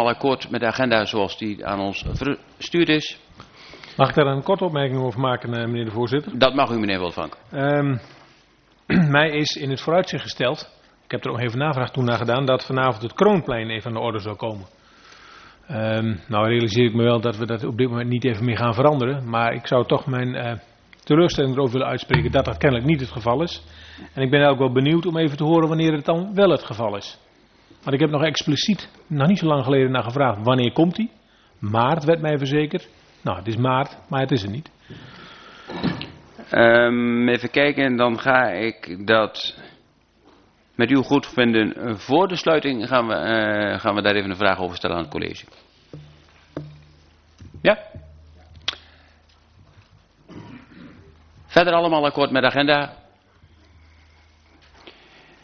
allemaal akkoord met de agenda zoals die aan ons verstuurd is? Mag ik daar een korte opmerking over maken, meneer de voorzitter? Dat mag u, meneer Wiltvank. Mij is in het vooruitzicht gesteld, ik heb er ook even navraag toen naar gedaan, dat vanavond het Kroonplein even aan de orde zou komen. Nou realiseer ik me wel dat we dat op dit moment niet even meer gaan veranderen, maar ik zou toch mijn teleurstelling erover willen uitspreken dat dat kennelijk niet het geval is. En ik ben ook wel benieuwd om even te horen wanneer het dan wel het geval is. Want ik heb nog expliciet, nog niet zo lang geleden, naar gevraagd wanneer komt die. Maart werd mij verzekerd. Nou, het is maart, maar het is er niet. Even kijken, dan ga ik dat met uw goedvinden voor de sluiting gaan we daar even een vraag over stellen aan het college. Ja? Verder allemaal akkoord met de agenda?